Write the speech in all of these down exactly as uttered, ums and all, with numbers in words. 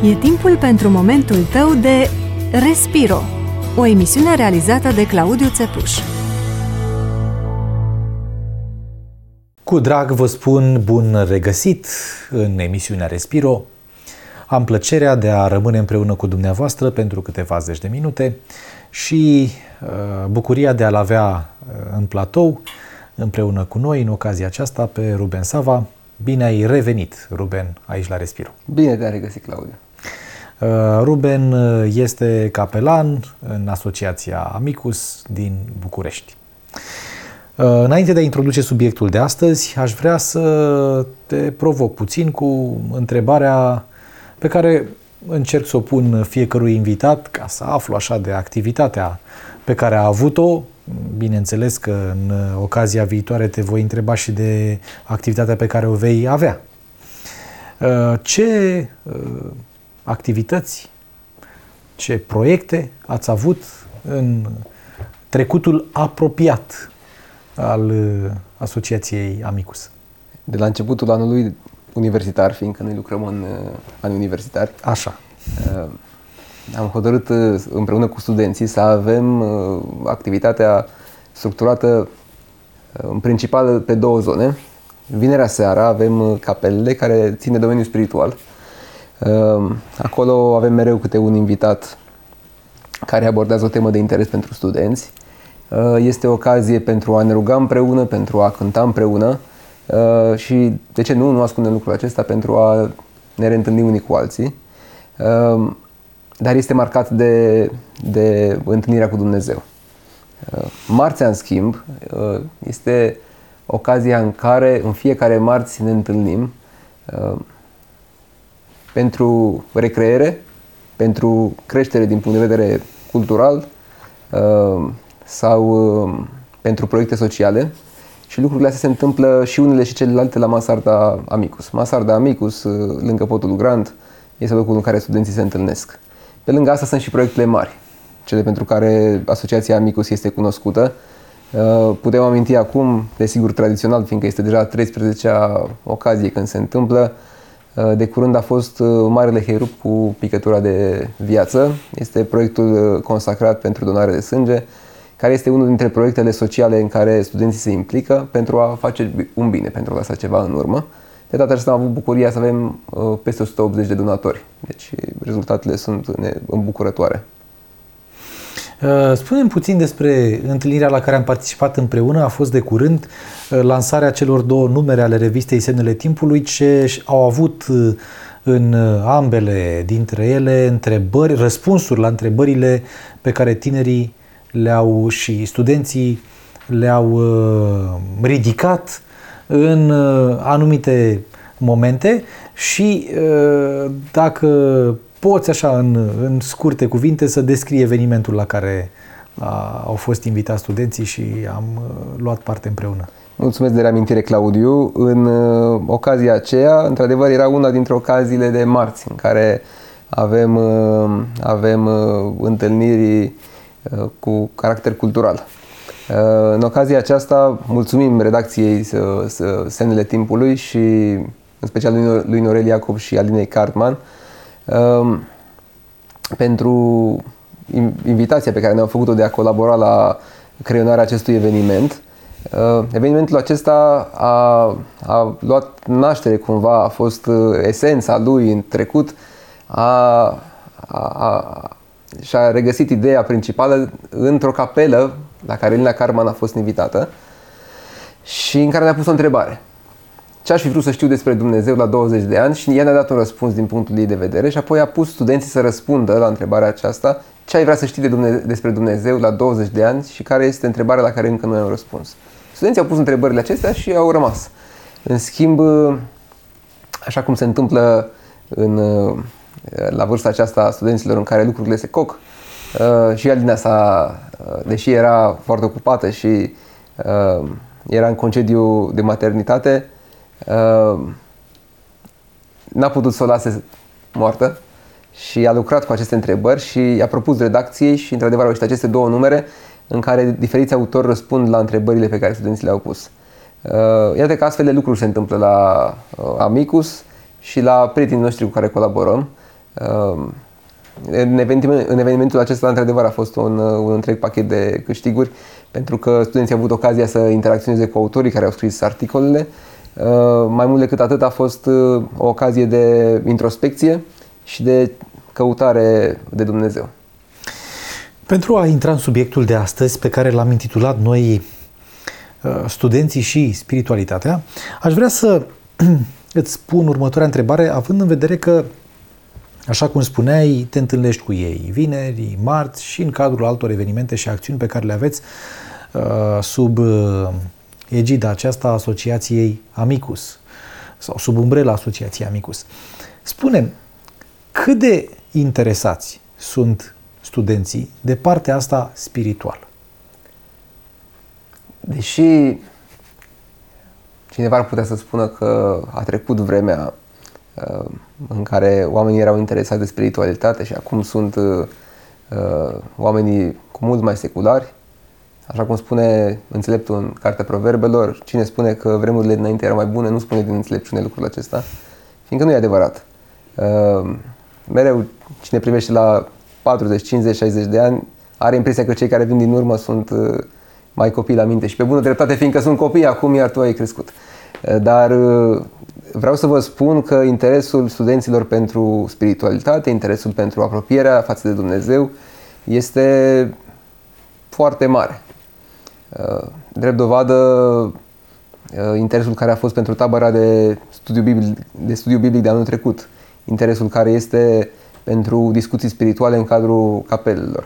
E timpul pentru momentul tău de Respiro, o emisiune realizată de Claudiu Țepuș. Cu drag vă spun bun regăsit în emisiunea Respiro. Am plăcerea de a rămâne împreună cu dumneavoastră pentru câteva zeci de minute și uh, bucuria de a-l avea uh, în platou împreună cu noi în ocazia aceasta pe Ruben Sava. Bine ai revenit, Ruben, aici la Respiro. Bine te-am regăsit, Claudiu. Uh, Ruben este capelan în Asociația Amicus din București. Uh, înainte de a introduce subiectul de astăzi, aș vrea să te provoc puțin cu întrebarea pe care încerc să o pun fiecărui invitat ca să aflu așa de activitatea pe care a avut-o. Bineînțeles că în ocazia viitoare te voi întreba și de activitatea pe care o vei avea. Ce activități, ce proiecte ați avut în trecutul apropiat al Asociației Amicus? De la începutul anului universitar, fiindcă noi lucrăm în ani universitari. Așa. Am hotărât împreună cu studenții să avem activitatea structurată în principal pe două zone. Vinerea seara avem capelele care țin de domeniul spiritual. Acolo avem mereu câte un invitat care abordează o temă de interes pentru studenți. Este o ocazie pentru a ne ruga împreună, pentru a cânta împreună și, de ce nu, nu ascundem lucrul acesta, pentru a ne reîntâlni unii cu alții. Dar este marcat de, de întâlnirea cu Dumnezeu. Marțea, în schimb, este ocazia în care în fiecare marți ne întâlnim pentru recreere, pentru creștere din punct de vedere cultural sau pentru proiecte sociale. Și lucrurile astea se întâmplă și unele și celelalte la Mansarda Amicus. Mansarda Amicus, lângă Podul Grand, este locul în care studenții se întâlnesc. Pe lângă asta sunt și proiectele mari, cele pentru care Asociația Amicus este cunoscută. Putem aminti acum, desigur tradițional, fiindcă este deja a treisprezecea ocazie când se întâmplă. De curând a fost Marele Heirup cu picătura de viață. Este proiectul consacrat pentru donare de sânge, care este unul dintre proiectele sociale în care studenții se implică pentru a face un bine, pentru a lăsa ceva în urmă. De data aceasta am avut bucuria să avem uh, peste o sută optzeci de donatori. Deci rezultatele sunt îmbucurătoare. Uh, spune-mi puțin despre întâlnirea la care am participat împreună. A fost de curând uh, lansarea celor două numere ale revistei Semnele Timpului, ce au avut uh, în ambele dintre ele întrebări, răspunsuri la întrebările pe care tinerii le-au și studenții le-au uh, ridicat în uh, anumite momente și uh, dacă poți așa în, în scurte cuvinte să descrii evenimentul la care uh, au fost invitați studenții și am uh, luat parte împreună. Mulțumesc de reamintire, Claudiu. În uh, ocazia aceea, într-adevăr, era una dintre ocaziile de marți în care avem, uh, avem uh, întâlniri uh, cu caracter cultural. În ocazia aceasta mulțumim redacției Semnele Timpului și în special lui Norel Iacob și Alinei Cartman pentru invitația pe care ne-au făcut-o de a colabora la creionarea acestui eveniment. Evenimentul acesta a, a luat naștere cumva, a fost esența lui în trecut, a, a, a și-a regăsit ideea principală într-o capelă la care Elina Carman a fost invitată și în care ne-a pus o întrebare. Ce aș fi vrut să știu despre Dumnezeu la douăzeci de ani? Și ea ne-a dat un răspuns din punctul ei de vedere și apoi a pus studenții să răspundă la întrebarea aceasta: ce ai vrea să știi de Dumnezeu, despre Dumnezeu la douăzeci de ani și care este întrebarea la care încă nu am răspuns. Studenții au pus întrebările acestea și au rămas. În schimb, așa cum se întâmplă în la vârsta aceasta a studenților în care lucrurile se coc, uh, și Alina s-a, uh, deși era foarte ocupată și uh, era în concediu de maternitate, uh, n-a putut să o lase moartă și a lucrat cu aceste întrebări și a propus redacției și într-adevăr au ieșit aceste două numere în care diferiți autori răspund la întrebările pe care studenții le-au pus. Uh, iată că astfel de lucruri se întâmplă la uh, Amicus și la prietenii noștri cu care colaborăm. În, eveniment, în evenimentul acesta, într-adevăr, a fost un, un întreg pachet de câștiguri, pentru că studenții au avut ocazia să interacționeze cu autorii care au scris articolele. Mai mult decât atât, a fost o ocazie de introspecție și de căutare de Dumnezeu. Pentru a intra în subiectul de astăzi, pe care l-am intitulat noi Studenții și spiritualitatea, aș vrea să îți pun următoarea întrebare, având în vedere că, așa cum spuneai, te întâlnești cu ei vineri, marți și în cadrul altor evenimente și acțiuni pe care le aveți uh, sub uh, egida aceasta a Asociației Amicus sau sub umbrela Asociației Amicus. Spune-mi, cât de interesați sunt studenții de partea asta spirituală? Deși cineva ar putea să spună că a trecut vremea uh, în care oamenii erau interesați de spiritualitate și acum sunt uh, oamenii cu mult mai seculari, așa cum spune înțeleptul în Cartea Proverbelor, cine spune că vremurile dinainte erau mai bune, nu spune din înțelepciune lucrul acesta, fiindcă nu e adevărat. Uh, mereu cine privește la patruzeci, cincizeci, șaizeci de ani are impresia că cei care vin din urmă sunt uh, mai copii la minte și pe bună dreptate, fiindcă sunt copii acum, iar tu ai crescut. Dar vreau să vă spun că interesul studenților pentru spiritualitate, interesul pentru apropierea față de Dumnezeu este foarte mare. Drept dovadă, interesul care a fost pentru tabăra de studiu biblic de, studiu biblic de anul trecut, interesul care este pentru discuții spirituale în cadrul capelelor.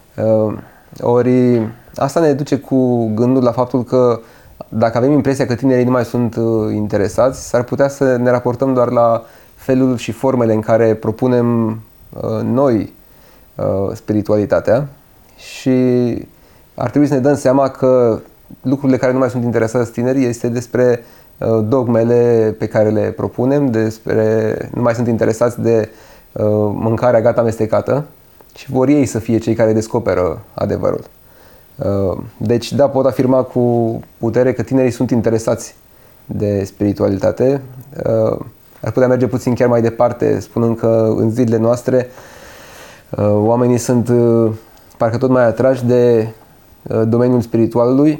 Ori asta ne duce cu gândul la faptul că dacă avem impresia că tinerii nu mai sunt interesați, s-ar putea să ne raportăm doar la felul și formele în care propunem noi spiritualitatea și ar trebui să ne dăm seama că lucrurile care nu mai sunt interesați tinerii este despre dogmele pe care le propunem, despre nu mai sunt interesați de mâncarea gata amestecată și vor ei să fie cei care descoperă adevărul. Deci, da, pot afirma cu putere că tinerii sunt interesați de spiritualitate. Ar putea merge puțin chiar mai departe, spunând că în zilele noastre oamenii sunt parcă tot mai atrași de domeniul spiritualului,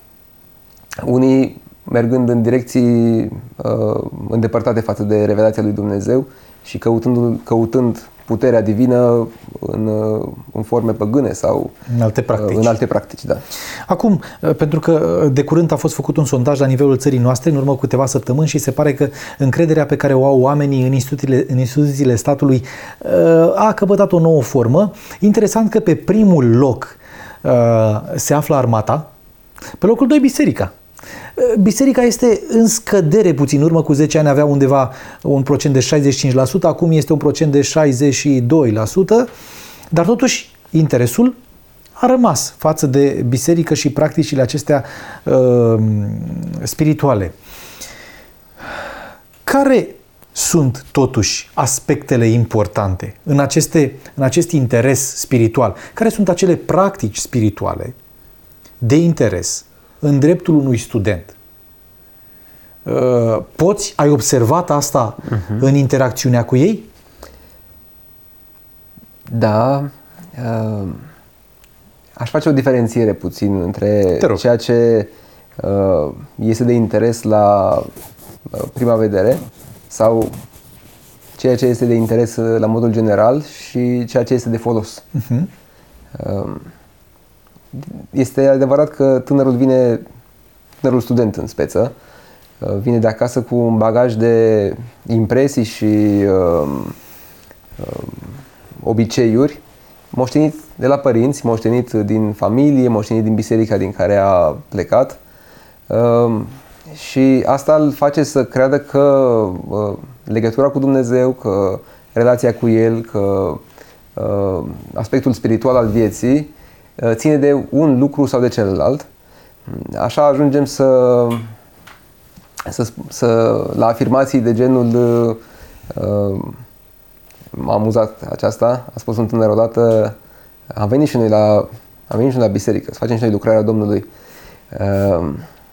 unii mergând în direcții îndepărtate față de revelația lui Dumnezeu și căutând, căutând puterea divină în, în forme păgâne sau în alte practici. În alte practici, da. Acum, pentru că de curând a fost făcut un sondaj la nivelul țării noastre, în urmă cu câteva săptămâni, și se pare că încrederea pe care o au oamenii în instituțiile, în instituțiile statului a căpătat o nouă formă. Interesant că pe primul loc se află armata, pe locul doi biserica. Biserica este în scădere puțin. În urmă cu zece ani avea undeva un procent de șaizeci și cinci la sută, acum este un procent de șaizeci și doi la sută, dar totuși interesul a rămas față de biserică și practicile acestea uh, spirituale. Care sunt totuși aspectele importante în, aceste, în acest interes spiritual? Care sunt acele practici spirituale de interes în dreptul unui student? Poți, ai observat asta uh-huh. în interacțiunea cu ei? Da. Aș face o diferențiere puțin între ceea ce este de interes la prima vedere sau ceea ce este de interes la modul general și ceea ce este de folos. Uh-huh. Este adevărat că tânărul vine, tânărul student în speță, vine de acasă cu un bagaj de impresii și uh, uh, obiceiuri moștenit de la părinți, moștenit din familie, moștenit din biserica din care a plecat. Uh, și asta îl face să creadă că uh, legătura cu Dumnezeu, că relația cu El, că uh, aspectul spiritual al vieții ține de un lucru sau de celălalt. Așa ajungem să, să, să la afirmații de genul uh, m-a amuzat aceasta, a spus un tânăr odată, am venit și noi la, am venit și noi la biserică, să facem și noi lucrarea Domnului. Uh,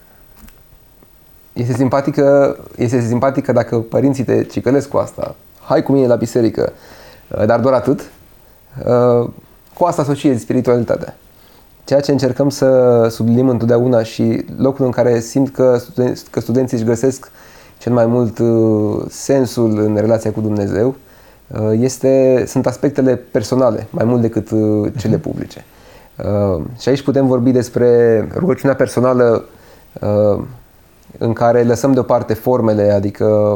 este simpatică, este simpatică dacă părinții te cicălesc cu asta, hai cu mine la biserică. dar doar atât. Cu asta asociezi spiritualitatea. Ceea ce încercăm să subliniem întotdeauna și locul în care simt că, studenți, că studenții își găsesc cel mai mult sensul în relația cu Dumnezeu este, sunt aspectele personale, mai mult decât cele publice. Și aici putem vorbi despre rugăciunea personală în care lăsăm deoparte formele, adică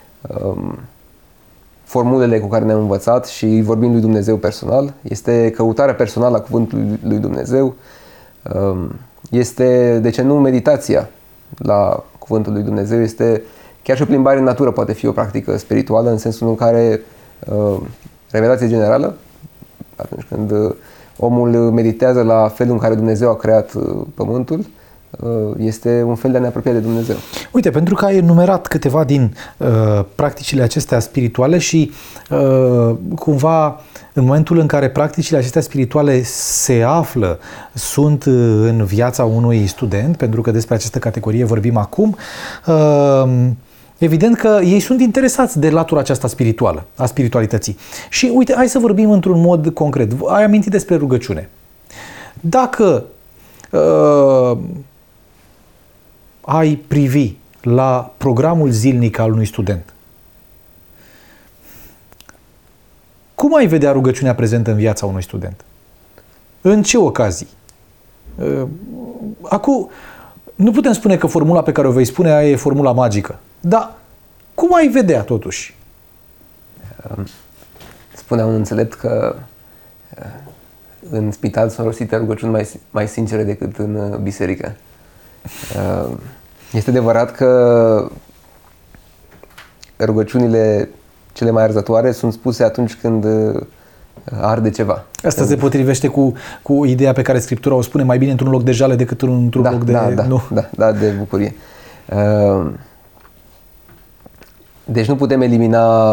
formulele cu care ne-am învățat și vorbim lui Dumnezeu personal. Este căutarea personală a cuvântului lui Dumnezeu. Este, de ce nu, meditația la cuvântul lui Dumnezeu. Este chiar și o plimbare în natură, poate fi o practică spirituală, în sensul în care revelație generală, atunci când omul meditează la felul în care Dumnezeu a creat pământul, este un fel de a ne apropia de Dumnezeu. Uite, pentru că ai enumerat câteva din uh, practicile acestea spirituale și uh, cumva în momentul în care practicile acestea spirituale se află, sunt în viața unui student, pentru că despre această categorie vorbim acum, uh, evident că ei sunt interesați de latura aceasta spirituală, a spiritualității. Și uite, hai să vorbim într-un mod concret. Ai amintit despre rugăciune. Dacă uh, ai privi la programul zilnic al unui student, cum ai vedea rugăciunea prezentă în viața unui student? În ce ocazii? Acum, nu putem spune că formula pe care o vei spune aia e formula magică, dar cum ai vedea totuși? Spunea un înțelept că în spital sunt rostite rugăciuni mai, mai sincere decât în biserică. Este adevărat că rugăciunile cele mai arzătoare sunt spuse atunci când arde ceva. Asta se potrivește cu, cu ideea pe care Scriptura o spune, mai bine într-un loc de jale decât într-un da, loc de... Da, da, nu. da, da, de bucurie. Deci nu putem elimina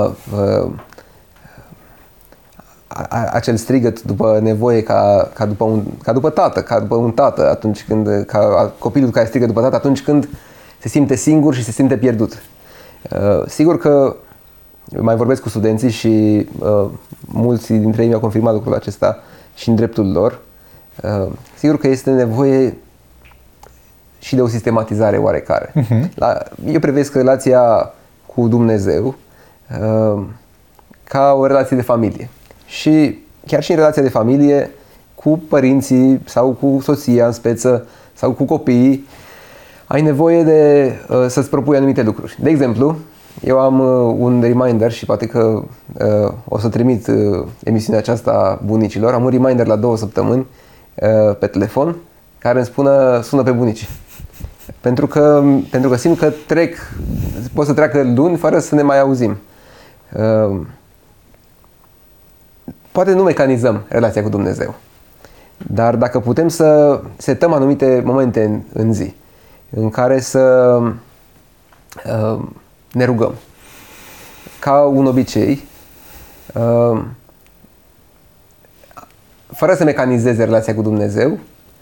acel strigăt după nevoie ca, ca, după un, ca după tată, ca după un tată, atunci când, ca copilul care strigă după tată atunci când se simte singur și se simte pierdut. Uh, sigur că mai vorbesc cu studenții și uh, mulți dintre ei mi-au confirmat lucrul acesta și în dreptul lor. Uh, sigur că este nevoie și de o sistematizare oarecare. Uh-huh. La, eu privesc relația cu Dumnezeu uh, ca o relație de familie. Și chiar și în relația de familie cu părinții sau cu soția în speță sau cu copiii, ai nevoie de uh, să-ți propui anumite lucruri. De exemplu, eu am uh, un reminder și poate că uh, o să trimit uh, emisiunea aceasta bunicilor. Am un reminder la două săptămâni uh, pe telefon care îmi spună, sună pe bunici. Pentru că, pentru că simt că trec, pot să treacă luni fără să ne mai auzim. Uh, Poate nu mecanizăm relația cu Dumnezeu, dar dacă putem să setăm anumite momente în, în zi în care să uh, ne rugăm ca un obicei, uh, fără să mecanizeze relația cu Dumnezeu,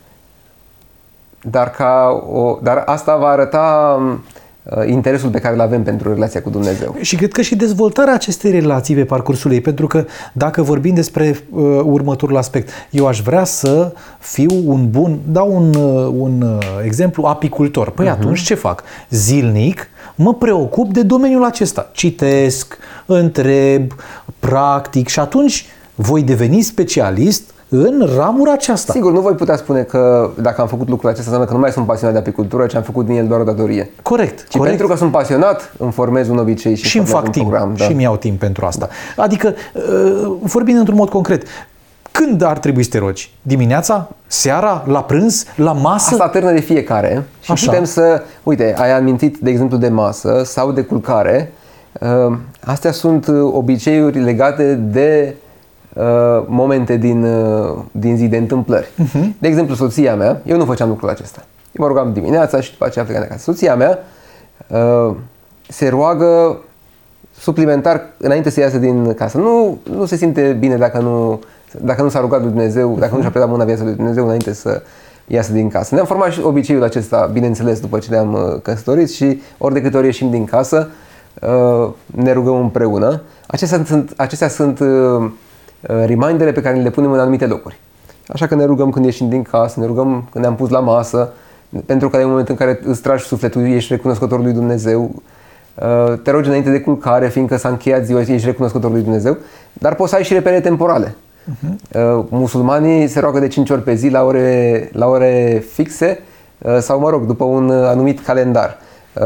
dar, ca o, dar asta va arăta interesul pe care îl avem pentru relația cu Dumnezeu. Și cred că și dezvoltarea acestei relații pe parcursul ei, pentru că dacă vorbim despre uh, următorul aspect, eu aș vrea să fiu un bun, dau un, uh, un uh, exemplu, apicultor. Păi uh-huh. atunci ce fac? Zilnic mă preocup de domeniul acesta. Citesc, întreb, practic și atunci voi deveni specialist în ramura aceasta. Sigur, nu voi putea spune că dacă am făcut lucrul acesta înseamnă că nu mai sunt pasionat de apicultură, ci am făcut din el doar o datorie. Corect. Ci corect. pentru că sunt pasionat, îmi formez un obicei și, și îmi fac un timp program. Da. Și îmi iau timp pentru asta. Da. Adică, vorbind într-un mod concret, când ar trebui să te rogi? Dimineața? Seara? La prânz? La masă? Asta târnă de fiecare și Așa. putem să... Uite, ai amintit de exemplu de masă sau de culcare. Astea sunt obiceiuri legate de momente din, din zi, de întâmplări. Uh-huh. De exemplu, soția mea, eu nu făceam lucrul acesta. Eu mă rugam dimineața și după aceea plecam de acasă. Soția mea uh, se roagă suplimentar înainte să iasă din casă. Nu, nu se simte bine dacă nu, dacă nu s-a rugat lui Dumnezeu, dacă nu și-a predat mâna viața lui Dumnezeu înainte să iasă din casă. Ne-am format și obiceiul acesta, bineînțeles, după ce ne-am căsătorit și ori de câte ori ieșim din casă, ne rugăm împreună. Acestea sunt, acestea sunt remindere pe care le punem în anumite locuri. Așa că ne rugăm când ieșim din casă, ne rugăm când ne-am pus la masă, pentru că în momentul în care îți tragi sufletul, ești recunoscător lui Dumnezeu. Te rogi înainte de culcare, fiindcă s-a încheiat ziua, ești recunoscător lui Dumnezeu. Dar poți să ai și repere temporale. Uh-huh. Musulmanii se roagă de cinci ori pe zi la ore, la ore fixe sau, mă rog, după un anumit calendar.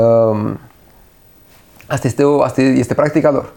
Asta este, o, asta este practica lor.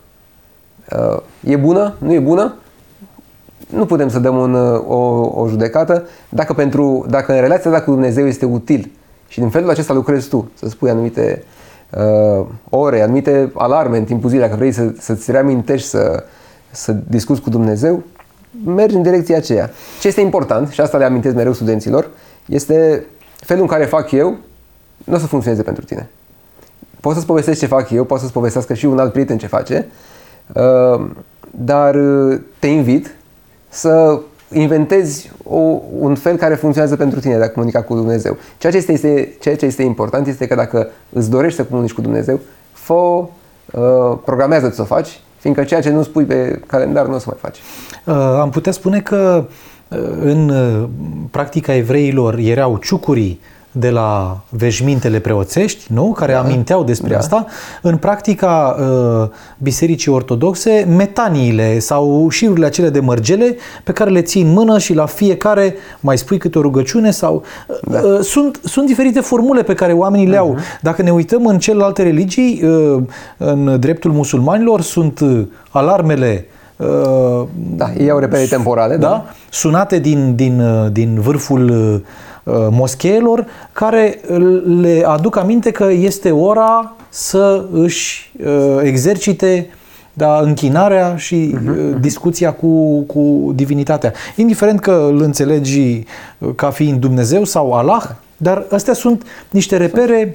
E bună? Nu e bună? Nu putem să dăm un, o, o judecată dacă, pentru, dacă în relația ta cu Dumnezeu este util și din felul acesta lucrezi tu, să spui anumite uh, ore, anumite alarme în timpul zilei, dacă vrei să, să-ți reamintești să, să discuți cu Dumnezeu, mergi în direcția aceea. Ce este important, și asta le amintesc mereu studenților, este felul în care fac eu, nu o să funcționeze pentru tine. Poți să-ți povestesc ce fac eu, poți să-ți povestească și un alt prieten ce face, uh, dar te invit să inventezi o, un fel care funcționează pentru tine de a comunica cu Dumnezeu. Ceea ce este, este, ceea ce este important este că dacă îți dorești să comunici cu Dumnezeu, fă, uh, programează-ți să o faci, fiindcă ceea ce nu spui pe calendar nu o să mai faci. Uh, am putea spune că uh, în uh, practica evreilor erau ciucurii de la veșmintele preoțești, nu? Care da. aminteau despre da. asta. În practica uh, bisericii ortodoxe, metaniile sau șirurile acele de mărgele pe care le ții în mână și la fiecare mai spui câte o rugăciune sau... Da. Uh, sunt, sunt diferite formule pe care oamenii le au. Uh-huh. Dacă ne uităm în celelalte religii, uh, în dreptul musulmanilor sunt uh, alarmele uh, da, ei au repere temporale, da? Da? Sunate din, din, din vârful uh, moscheelor, care le aduc aminte că este ora să își uh, exercite da, închinarea și uh, discuția cu, cu divinitatea. Indiferent că îl înțelegi ca fiind Dumnezeu sau Allah, dar astea sunt niște repere.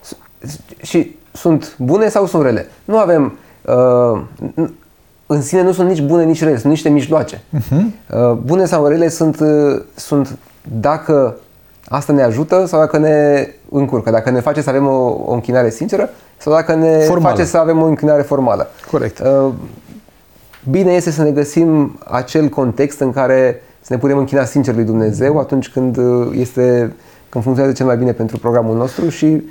Și sunt bune sau sunt rele? Nu avem... Uh, în sine nu sunt nici bune, nici rele, sunt niște mijloace. Uh-huh. Uh, bune sau rele sunt, uh, sunt dacă asta ne ajută sau dacă ne încurcă, dacă ne face să avem o, o închinare sinceră sau dacă ne formală. face să avem o închinare formală. Corect. Bine este să ne găsim acel context în care să ne putem închina sincer lui Dumnezeu atunci când este, când funcționează cel mai bine pentru programul nostru și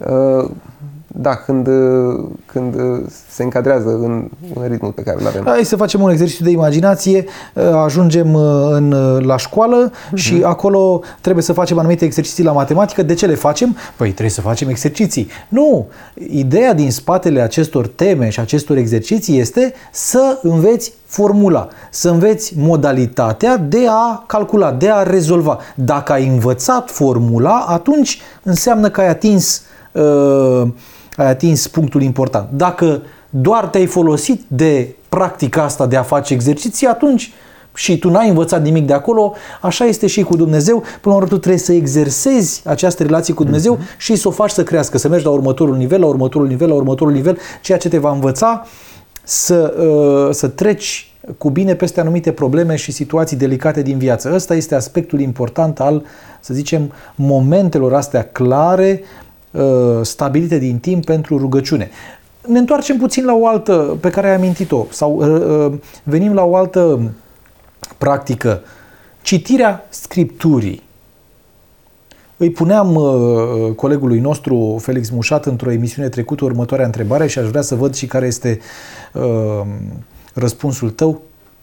da, când, când se încadrează în, în ritmul pe care îl avem. Hai să facem un exercițiu de imaginație, ajungem în, la școală uh-huh. și acolo trebuie să facem anumite exerciții la matematică. De ce le facem? Păi trebuie să facem exerciții. Nu! Ideea din spatele acestor teme și acestor exerciții este să înveți formula, să înveți modalitatea de a calcula, de a rezolva. Dacă ai învățat formula, atunci înseamnă că ai atins uh, ai atins punctul important. Dacă doar te-ai folosit de practica asta de a face exerciții, atunci și tu n-ai învățat nimic de acolo, așa este și cu Dumnezeu. Până la urmă tu trebuie să exersezi această relație cu Dumnezeu mm-hmm. și să o faci să crească, să mergi la următorul nivel, la următorul nivel, la următorul nivel, ceea ce te va învăța să, uh, să treci cu bine peste anumite probleme și situații delicate din viață. Ăsta este aspectul important al, să zicem, momentelor astea clare, stabilite din timp pentru rugăciune. Ne întoarcem puțin la o altă pe care ai amintit-o sau uh, venim la o altă practică. Citirea Scripturii. Îi puneam uh, colegului nostru Felix Mușat într-o emisiune trecută următoarea întrebare și aș vrea să văd și care este uh, răspunsul tău.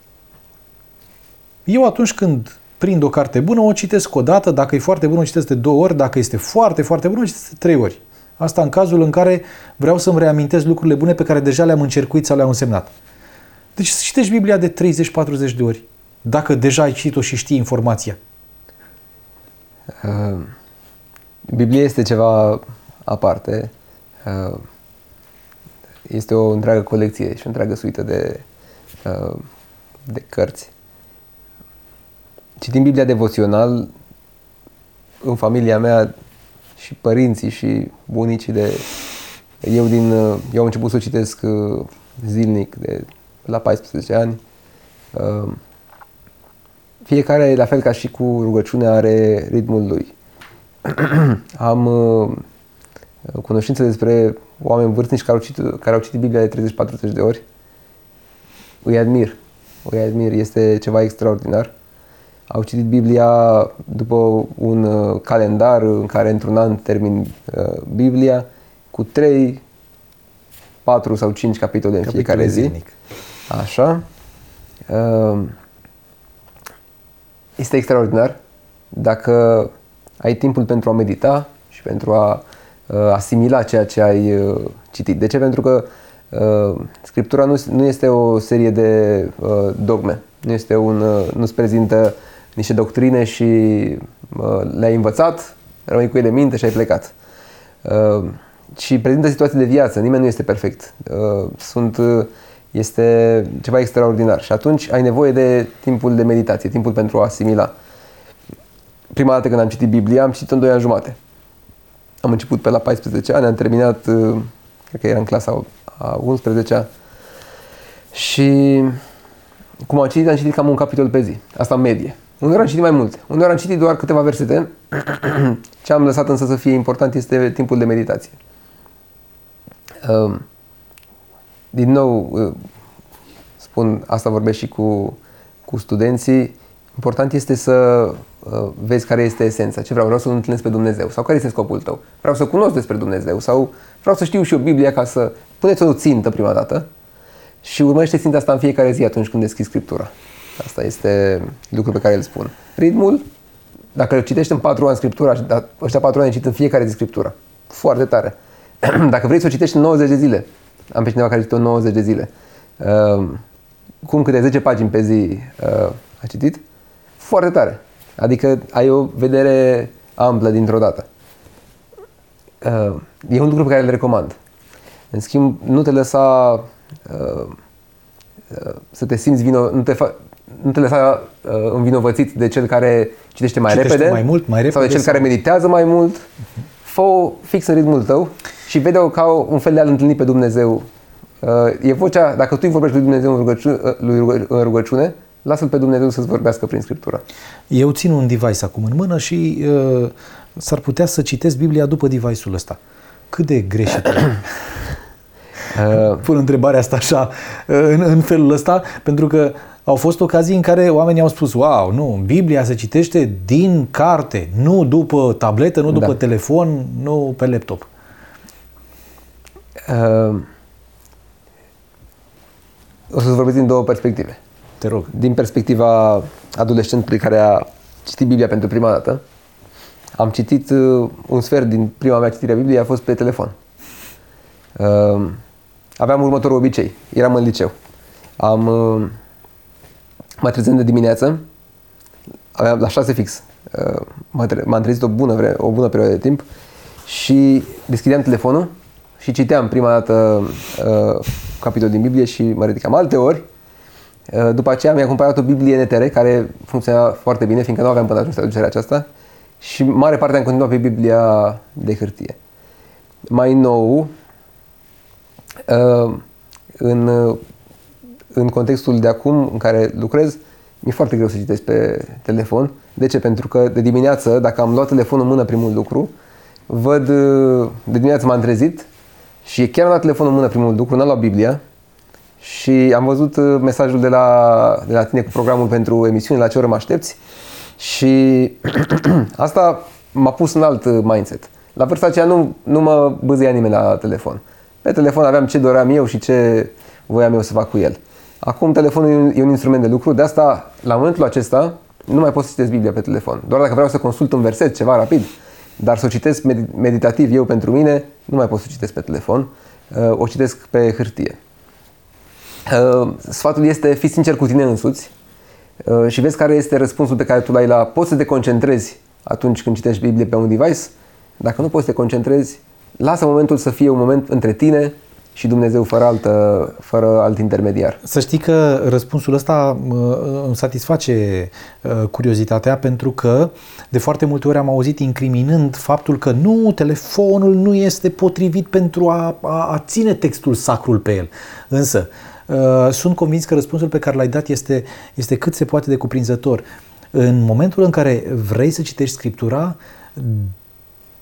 Eu atunci când prind o carte bună, o citesc o dată, dacă e foarte bună, o citesc de două ori, dacă este foarte, foarte bună, o citesc de trei ori. Asta în cazul în care vreau să-mi reamintesc lucrurile bune pe care deja le-am încercuit sau le-am însemnat. Deci să citești Biblia de treizeci patruzeci de ori, dacă deja ai citit-o și știi informația. Uh, Biblia este ceva aparte. Uh, este o întreagă colecție și o întreagă suită de, uh, de cărți. Citim Biblia devoțional în familia mea și părinții și bunicii de... Eu, din, eu am început să o citesc zilnic de la paisprezece ani. Fiecare, la fel ca și cu rugăciunea, are ritmul lui. Am, cunoștință despre oameni vârstnici care au citit, care au citit Biblia de treizeci patruzeci de ori. Îi admir. Îi admir. Este ceva extraordinar. Au citit Biblia după un calendar în care într-un an termin Biblia cu trei, patru sau cinci capitole în Capitole fiecare zi. Zilnic. Așa. Este extraordinar dacă ai timpul pentru a medita și pentru a asimila ceea ce ai citit. De ce? Pentru că Scriptura nu, nu este o serie de dogme. Nu este un, nu-ți prezintă niște doctrine și le-ai învățat, rămâi cu ele în minte și ai plecat. Și prezintă situații de viață. Nimeni nu este perfect. Sunt, este ceva extraordinar. Și atunci ai nevoie de timpul de meditație, timpul pentru a asimila. Prima dată când am citit Biblia, am citit în doi ani jumate. Am început pe la paisprezece ani, am terminat, cred că era în clasa a unsprezecea. Și cum am citit, am citit cam un capitol pe zi. Asta în medie. Uneori am citit mai multe. Uneori am citit doar câteva versete. Ce am lăsat însă să fie important este timpul de meditație. Din nou, spun, asta vorbesc și cu, cu studenții, important este să vezi care este esența. Ce vreau? Vreau să-L întâlnesc pe Dumnezeu. Sau care este scopul tău? Vreau să cunosc despre Dumnezeu. Sau vreau să știu și eu Biblia ca să... Puneți o țintă prima dată și urmărește ținta asta în fiecare zi atunci când deschizi Scriptura. Asta este lucrul pe care îl spun. Ritmul, dacă citești în patru ani Scriptura, ăștia patru ani citit în fiecare zi Scriptura. Foarte tare. Dacă vrei să o citești în nouăzeci de zile, am pe cineva care citit nouăzeci de zile, uh, cum câte zece pagini pe zi uh, a citit, foarte tare. Adică ai o vedere amplă dintr-o dată. Uh, e un lucru pe care îl recomand. În schimb, nu te lăsa uh, uh, să te simți vino, nu te fa, nu te lăsa uh, învinovățit de cel care citește mai Citește repede, mai mult, mai repede sau de cel sau... care meditează mai mult. Uh-huh. Fă-o fix în ritmul tău și vede-o ca un fel de a-L întâlni pe Dumnezeu. Uh, e vocea, dacă tu îi vorbești lui Dumnezeu în rugăciune, lui în rugăciune, lasă-L pe Dumnezeu să-ți vorbească prin Scriptură. Eu țin un device acum în mână și uh, s-ar putea să citesc Biblia după device-ul ăsta. Cât de greșit e? Uh, Pun întrebarea asta așa, în, în felul ăsta, pentru că au fost ocazii în care oamenii au spus, wow, nu, Biblia se citește din carte, nu după tabletă, nu după da. telefon, nu pe laptop. Uh, o să-ți vorbesc din două perspective. Te rog. Din perspectiva adolescentului care a citit Biblia pentru prima dată, am citit uh, un sfert din prima mea citire a Bibliei, a fost pe telefon. Uh, aveam următorul obicei. Eram în liceu. Am, uh, mă trezeam de dimineață, aveam la șase fix. Uh, m-am trezit o bună, vre, o bună perioadă de timp și deschideam telefonul și citeam prima dată uh, capitol din Biblie și mă ridicam. Alte ori, uh, după aceea mi-am cumpărat o Biblie N T R care funcționa foarte bine, fiindcă nu aveam până atunci traducerea aceasta și mare parte am continuat pe Biblia de hârtie. Mai nou, uh, în, în contextul de acum în care lucrez, mi-e foarte greu să citesc pe telefon. De ce? Pentru că de dimineață, dacă am luat telefonul în mână primul lucru, văd, de dimineață m-am trezit și chiar am luat telefonul în mână primul lucru, n-am luat Biblia și am văzut mesajul de la, de la tine cu programul pentru emisiune, la ce oră mă aștepți și asta m-a pus în alt mindset. La vârsta aceea nu, nu mă bâzăia nimeni la telefon. Pe telefon aveam ce doream eu și ce voiam eu să fac cu el. Acum telefonul e un instrument de lucru, de asta, la momentul acesta, nu mai pot să citesc Biblia pe telefon. Doar dacă vreau să consult un verset, ceva rapid, dar să o citesc meditativ eu pentru mine, nu mai pot să o citesc pe telefon, o citesc pe hârtie. Sfatul este, fii sincer cu tine însuți și vezi care este răspunsul pe care tu l-ai la... Poți să te concentrezi atunci când citești Biblie pe un device? Dacă nu poți să te concentrezi, lasă momentul să fie un moment între tine și Dumnezeu fără, altă, fără alt intermediar. Să știi că răspunsul ăsta îmi satisface curiozitatea, pentru că de foarte multe ori am auzit incriminând faptul că nu, telefonul nu este potrivit pentru a, a, a ține textul sacrul pe el. Însă, sunt convins că răspunsul pe care l-ai dat este, este cât se poate de cuprinzător. În momentul în care vrei să citești Scriptura,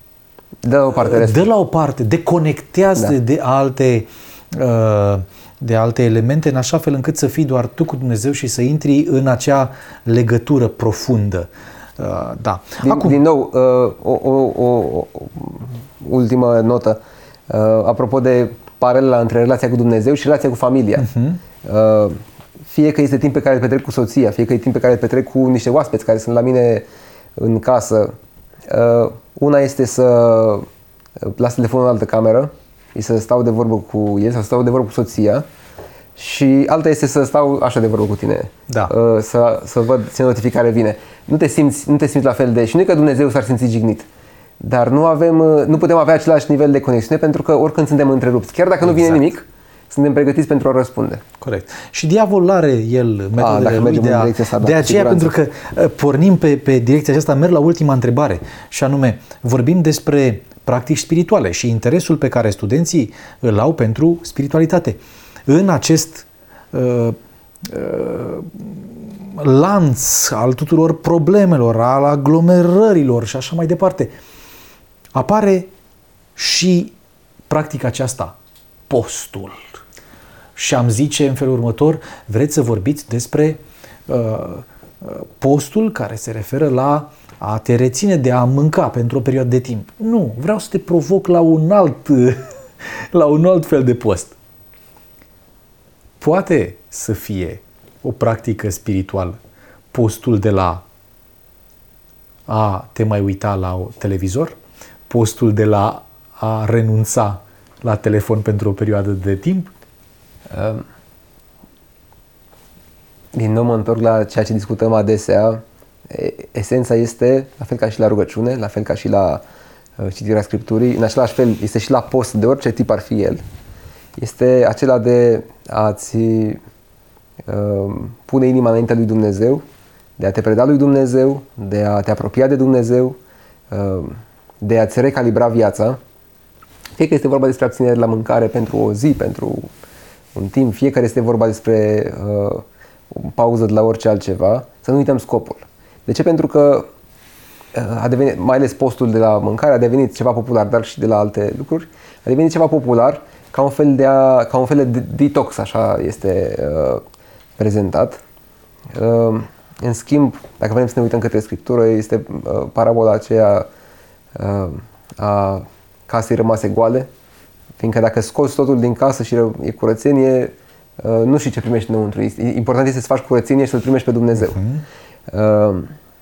dă la o parte, dă la o parte, deconectează da. de alte de alte elemente, în așa fel încât să fii doar tu cu Dumnezeu și să intri în acea legătură profundă. Da. Din, Acum, din nou, o, o, o, o ultimă notă. Apropo de paralela între relația cu Dumnezeu și relația cu familia. Uh-huh. Fie că este timp pe care îl petrec cu soția, fie că e timp pe care îl petrec cu niște oaspeți care sunt la mine în casă. Una este să las telefonul în altă cameră, să stau de vorbă cu el, să stau de vorbă cu soția, și alta este să stau așa de vorbă cu tine, da. să, să văd ce notificare vine. Nu te simți, nu te simți la fel de... Și nu e că Dumnezeu s-ar simți jignit, dar nu, avem, nu putem avea același nivel de conexiune, pentru că oricând suntem întrerupți, chiar dacă exact. nu vine nimic, suntem pregătiți pentru a răspunde. Corect. Și diavolul are el metodele a, lui de, a, asta, da, de aceea, pentru că pornim pe, pe direcția aceasta, merg la ultima întrebare, și anume, vorbim despre practici spirituale și interesul pe care studenții îl au pentru spiritualitate. În acest uh, uh, lanț al tuturor problemelor, al aglomerărilor și așa mai departe, apare și practica aceasta, postul. Și am zice în felul următor, vreți să vorbiți despre uh, postul care se referă la a te reține de a mânca pentru o perioadă de timp. Nu, vreau să te provoc la un alt, la un alt fel de post. Poate să fie o practică spirituală postul de la a te mai uita la televizor, postul de la a renunța la telefon pentru o perioadă de timp? Din nou mă întorc la ceea ce discutăm adesea. Esența este, la fel ca și la rugăciune, la fel ca și la citirea Scripturii, în același fel este și la post, de orice tip ar fi el, este acela de a-ți uh, pune inima înaintea lui Dumnezeu, de a te preda lui Dumnezeu, de a te apropia de Dumnezeu, uh, de a-ți recalibra viața. Fie că este vorba despre abținere la mâncare pentru o zi, pentru un timp, fie că este vorba despre uh, o pauză de la orice altceva, să nu uităm scopul. De ce? Pentru că a devenit, mai ales postul de la mâncare a devenit ceva popular, dar și de la alte lucruri, a devenit ceva popular ca un fel de, a, ca un fel de detox, așa este uh, prezentat. Uh, în schimb, dacă vrem să ne uităm către Scriptură, este uh, parabola aceea uh, a casei rămase goale, fiindcă dacă scoți totul din casă și e curățenie, uh, nu știi ce primești înăuntru. Important este să faci curățenie și să-L primești pe Dumnezeu. Uh-huh. Uh,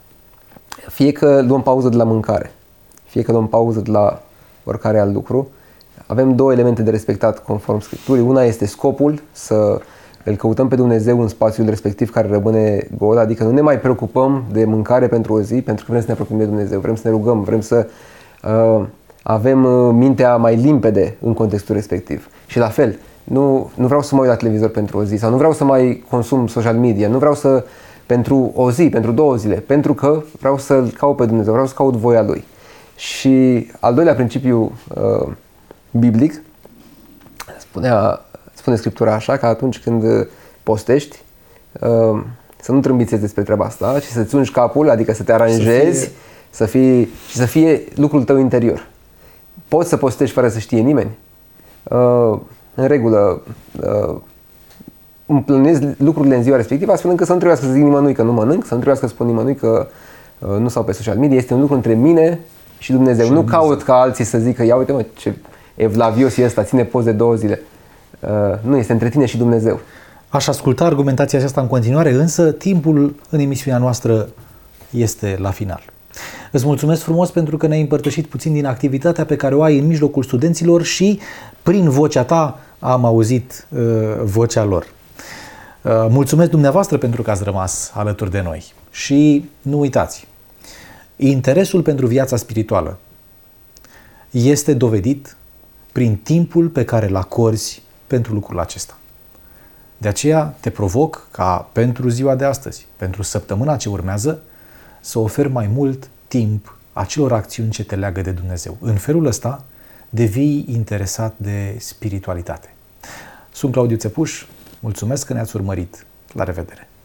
Fie că luăm pauză de la mâncare, fie că luăm pauză de la oricare alt lucru, avem două elemente de respectat conform Scripturii. Una este scopul, să îl căutăm pe Dumnezeu în spațiul respectiv care rămâne gol, adică nu ne mai preocupăm de mâncare pentru o zi, pentru că vrem să ne apropiem de Dumnezeu, vrem să ne rugăm, vrem să uh, avem mintea mai limpede în contextul respectiv. Și la fel, nu, nu vreau să mă uit la televizor pentru o zi sau nu vreau să mai consum social media, nu vreau să pentru o zi, pentru două zile, pentru că vreau să-L caut pe Dumnezeu, vreau să caut voia Lui. Și al doilea principiu uh, biblic, spunea, spune Scriptura așa, că atunci când postești, uh, să nu trâmbițezi despre treaba asta, ci să-ți ungi capul, adică să te aranjezi, să fie... Să fie, și să fie lucrul tău interior. Poți să postești fără să știe nimeni? Uh, în regulă, uh, îmi plănesc lucrurile în ziua respectivă, astfel încât să nu trebuiască să zic nimănui că nu mănânc, să nu trebuiască să spun nimănui că uh, nu stau pe social media. Este un lucru între mine și Dumnezeu. Și nu Dumnezeu. Caut ca alții să zică, ia uite mă, ce evlavios e ăsta, ține post de două zile. Uh, nu, este între tine și Dumnezeu. Aș asculta argumentația aceasta în continuare, însă timpul în emisiunea noastră este la final. Îți mulțumesc frumos pentru că ne-ai împărtășit puțin din activitatea pe care o ai în mijlocul studenților și prin vocea ta am auzit uh, vocea lor. Uh, mulțumesc dumneavoastră pentru că ați rămas alături de noi și nu uitați, interesul pentru viața spirituală este dovedit prin timpul pe care îl acorzi pentru lucrul acesta. De aceea te provoc ca pentru ziua de astăzi, pentru săptămâna ce urmează, să oferi mai mult timp acelor acțiuni ce te leagă de Dumnezeu. În felul ăsta devii interesat de spiritualitate. Sunt Claudiu Țepuș, mulțumesc că ne-ați urmărit. La revedere!